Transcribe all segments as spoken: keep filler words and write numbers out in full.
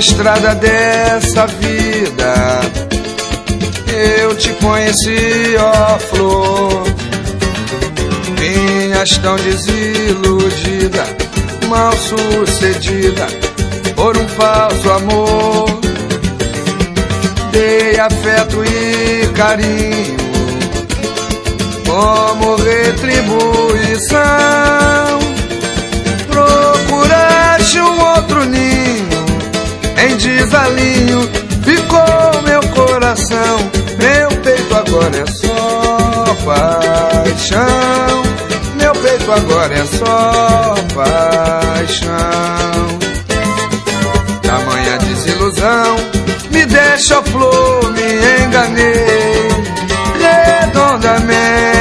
estrada dessa vida eu te conheci, ó flor. Vinhas tão desiludida, mal sucedida por um falso amor. Dei afeto e carinho como retribuição. Procuraste um outro ninho, em desalinho ficou meu coração. Meu peito agora é só paixão, meu peito agora é só paixão. Tamanha desilusão me deixa flor, me enganei redondamente,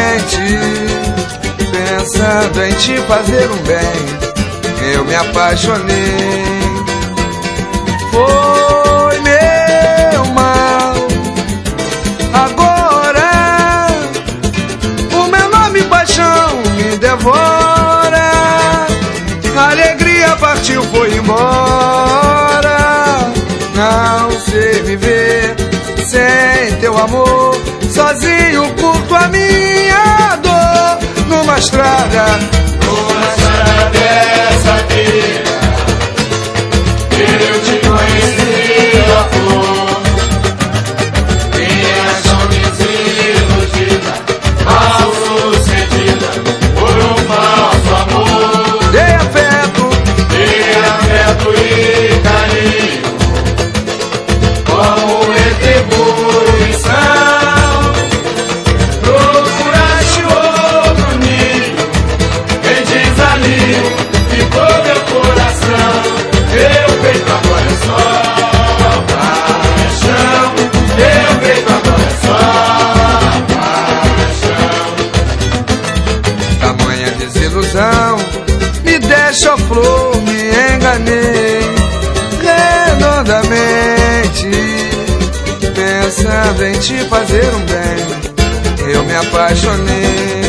pensando em te fazer um bem, eu me apaixonei. Foi meu mal, agora o meu nome paixão me devora. A alegria partiu, foi embora. Não sei viver sem teu amor, sozinho curto a minha dor. Numa estrada, numa estrada dessa vida eu te conheci, ó flor. Minha tão desiludida, mal sucedida por um falso amor. dei afeto, dei afeto e carinho como retribuição. Procuraste outro ninho, em desalinho ficou meu coração. Meu peito agora é só paixão, meu peito agora é só paixão. tamanha desilusão me deixa flor, me enganei redondamente, pensando em te fazer um bem, eu me apaixonei.